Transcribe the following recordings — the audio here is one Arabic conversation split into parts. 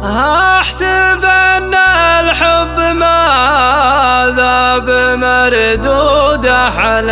أحسب أن الحب ما ذاب مردوده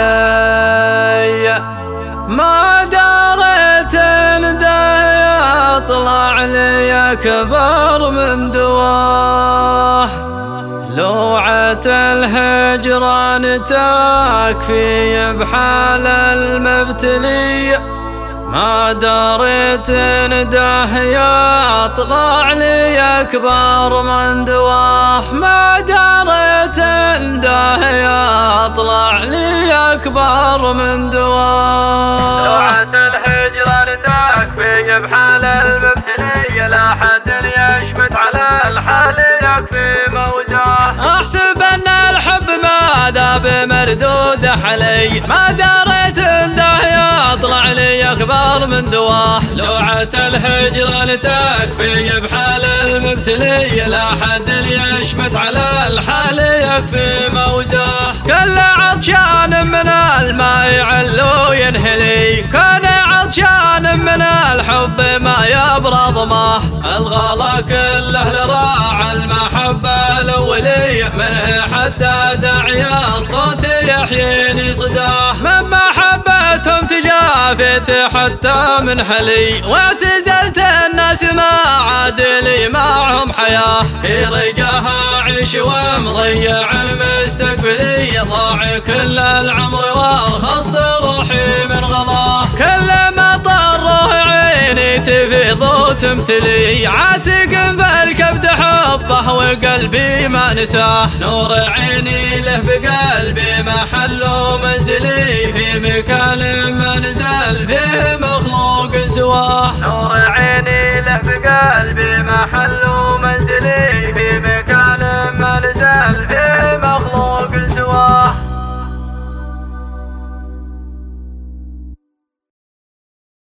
علي، ما دريت إن ده يطلع لي أكبر من دواه. لوعة الهجران تكفي بحال المبتلي، ما دريت إن ده يطلع لي أكبر من دواه. ما دريت إن ده يطلع لي أكبر من دواه. لوعة الهجران تكفي بحال المبتلي، لا حد يشمت على الحال يكفي موجاه. أحسب أن الحب ما ذاب مردوده علي، ما دريت إن ده يطلع لي أكبر من دواه. لوعة الهجران تكفي بحال المبتلي، لا حد يشمت على الحال يكفي موجاه. كل عطشان من الماء يعلو ينهلي، كان عطشان من الحب ما يبرى ظماه. الغلا كله لراعى المحبة الأولية، منه حتى داعي الصوت يحييني صداه. من محبتهم تجافيت حتى من حلي، واعتزلت الناس ما عاد لي معهم حياة. في رجاها عيش ومضيع المستقبلي، ضاع كل العمر والخصد روحي من غلاه. كل ما طره عيني تفيض وتمتلي، عاتق فالكبد حبه وقلبي ما نساه. نور عيني له بقلبي محل منزلي، في مكان ما نزل فيه مخلوق سواه. نور عيني له بقلبي محل